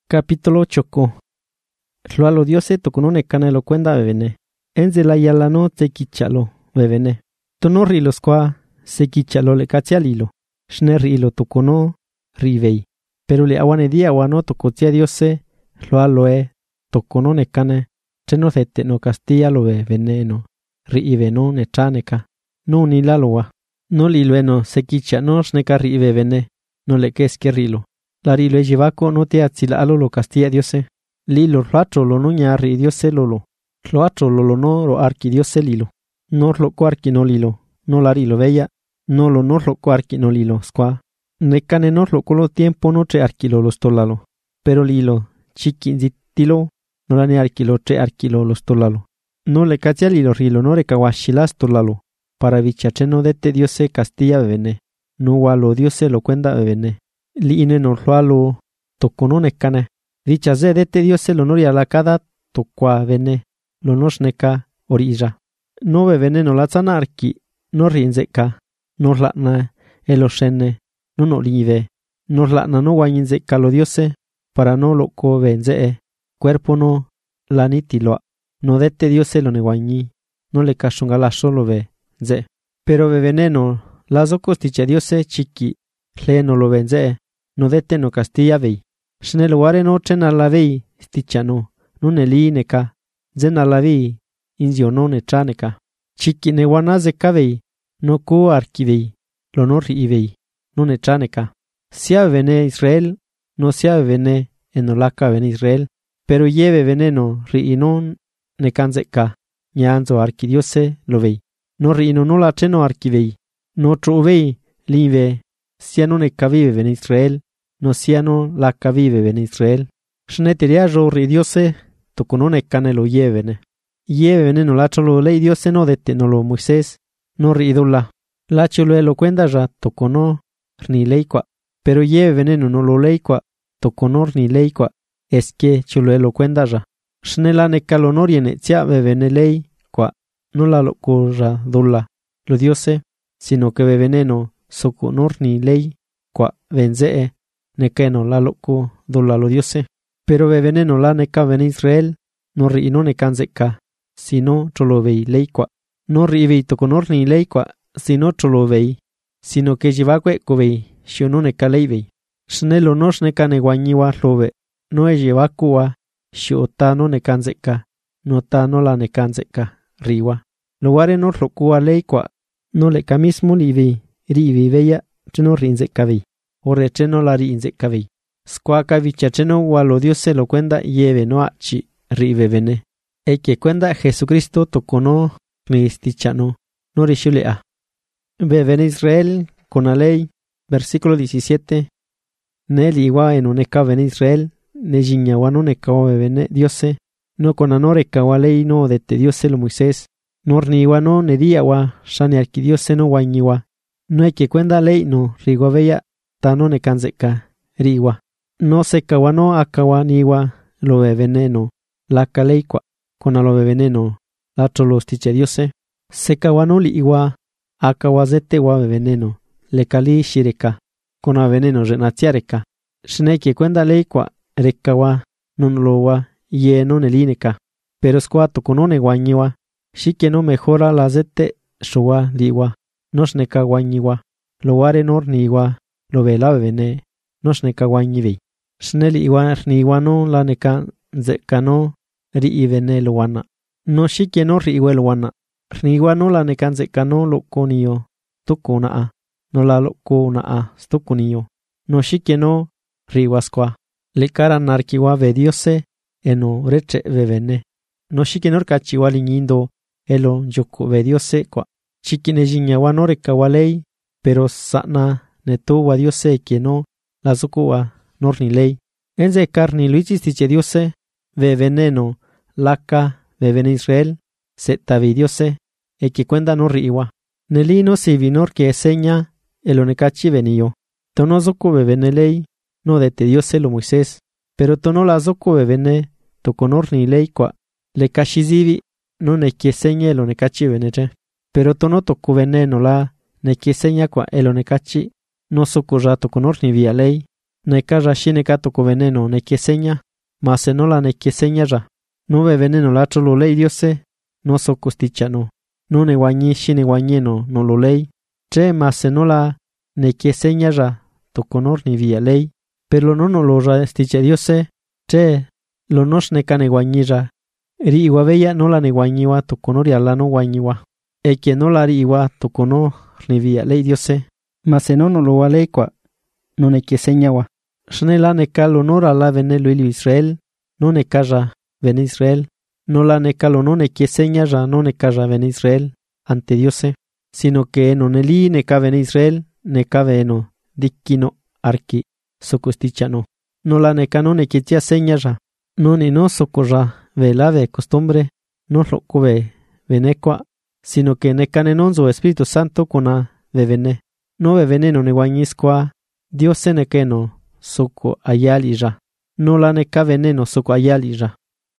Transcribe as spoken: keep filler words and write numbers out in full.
Capítulo ocho. Lualo Diose toconone canelo cuenda bebene. Enze la yalano te kichalo bebene. Tonorri los qua se kichalo le cachialilo. Schnerri lo tocono rivei. Pero le awane dia wano tocotia Diose. Lualo e toconone cane. Cheno zete no castilla lo veneno. Riive no ne chaneka. No ni laloa. No lilueno se kicha no sneka riive vene. No le keske rilo. La rilo e jivaco no te atzila alo lo castilla Diose. Lilo racho lo no ñarri Diose lolo. Lo acho lolo no lo arqui Diose lilo. No lo cuarqui no lilo. No la rilo bella. No lo no lo cuarqui no lilo squa. Ne cane no lo colo tiempo no tre arquilo los tolalo. Pero lilo chiqui zitilo. No la ne arquilo tre arquilo los tolalo. No le cachia lilo rilo no recaguachilas tolalo. Para vichacheno dete Diose castilla bebene. No walo Diose lo cuenda bebene. Li ine no lualo toconone cane. Dicha ze dete Diose lo noria la cada toqua vene. Lo nosneka orilla. No bebene no la zanarki. No rinzeka. No latna eloshene. No no live. No latna no guañinzeka lo Diose. Para no lo covenzee. Cuerpo no la nitiloa. No dete Diose lo neguañi. No le cachungala solo ve. Ze. Pero beveneno. Las ocos tiche Diose chiqui. Le no lo venzee. No dete no castilla vei. Shne luare no chena la vei. Stichano. No ne li neka. Zena la vei. Inzio no ne chaneka. Chiqui ne wanaze kavei. No ku archivei. Lo no riivei. No ne chaneka. Sia vene Israel. No sia vene enolaka vene Israel. Pero lleve veneno riinon ne kanzeka. Nyanzo archidiose lo vei. No riino no la cheno archivei. No truvei live. Sia no ne cavive vene Israel. No sia no la cavive vene Israel. Shneteria ro ri Diose. Toconone cane lo llevene. Llevene no la cholo lei Diose no dete no lo Moisés. No ri idola. La cholo lo cuenda ya tocono ni leikwa. Pero llevene no lo leikwa. Toconor ni leikwa. Es que cholo lo cuenda ya. Shnela ne calonoriene tia bebene lei kwa. No la lo corra dola. Lo Diose. Sino que beveneno soconor ni lei kwa venzee. Nekeno la loco dola lo Diose. Pero beveneno la neka ven Israel. No ri no nekanzeka. Sino cholo vei leikwa. No ri vei toconor ni leikwa. Sino cholo vei. Sino que jivakwe kovei. Shiono neka leivei. Shnelo no shneka neguañiwa love. No e jivakua. Shiota no nekanzeka. No ta no la nekanzeka. Riwa. Luare no rokua leikwa. No le camismo livi. Rivi veia. Cheno rinzeka vei. Ore cheno la rinzeka vei. Squaca vichacheno walo Diose lo cuenda lleve no achi. Rive vene. E que cuenda Jesucristo tocono. Cristichano. No rishulea. Beben Israel. Con la ley. Versículo diecisiete. Nel igua en uneca ven Israel. Ne jiñaguano neca bebene Diose. No con anore ley no de te Diose lo Moisés. Nor ni guano ne diagua. Shani arquidiose no guañiwa. No hay que cuenda ley no. Rigua bella. Tano ne kanzeka. Rigua. No se kawano akawa niwa. Lo beveneno. La kaleikwa. Con a lo beveneno. La cholo stiche Diose. Se kawano li igua. Akawazete wa beveneno. Le kali shireka. Con a veneno renatiareka. Shne que cuenda leikwa. Rekawa. Non lo wa. Ye no nelineka. Pero squato con one guañiwa. Shike no mejora la zete. Showa liwa. No shneka guañiwa. Lo ware nor niwa. Lo vela bevene. No shneka guañivei. Shneli iwa ni iwano la neka zekano. Ri ivene lo wana. No shike no ri iwe lo wana. Ni iwano la neka zekano lo konio. Toko na a. No la lo ko na a. Stokonio. No shike no ri waskwa. Le cara narkiwa ve Diose. Eno reche bevene. No shike nor kachiwa liñindo. Elo yoko ve Diose kwa. Chikine jiñawa no rekawalei. Pero sana neto wa Diose que no. La zokua nor ni lei. Enze carni luichis tiche Diose. Ve veneno. Laka ve ven Israel. Se tavi Diose. E que cuenda no riwa. Nelino si vinor que seña. El onekachi venio. Tono zoko ve venelei. No de te Diose lo Moisés. Pero tono la zoko ve vene. Toconor ni lei kwa. Le kashizivi. No ne que seña el onekachi venere. Pero tono toku veneno la. Ne que seña kwa el onekachi. No socorra toconor ni via lei. Neka ra shineka toko veneno ne que seña, mas no la ne que seña ra. No ve veneno la lo ley Diose, no so costichano. No ne guañi shine guañeno no lo ley. Tre mas no la ne que seña ra, toconor ni via ley. Pero no no lo ra stiche Diose, tre lo nos ne cane guañi ra. Ri igua bella no la ne guañiwa toconor ya la no guañiwa. E que no la ri igua toconor ni via ley Diose. Mas no no lo wa ley qua, no ne que seña wa. Shne la ne cal honor a la vene lo Israel, no ne cara ven Israel, no la ne cal no ne que seña ra no ne cara ven Israel ante Diose, sino que no ne li ne ca ven Israel, ne ca veno, dikino arki, socostichano. No la ne ca no ne que tia seña ra, no ne no socorra ve la ve costumbre, no lo cove venecua, sino que ne ca ne nonzo Espíritu Santo cona ve vene, no ve veneno ne guañisqua, Diose ne que no, soco ayali ra. No la ne ca veneno soco ayali ra.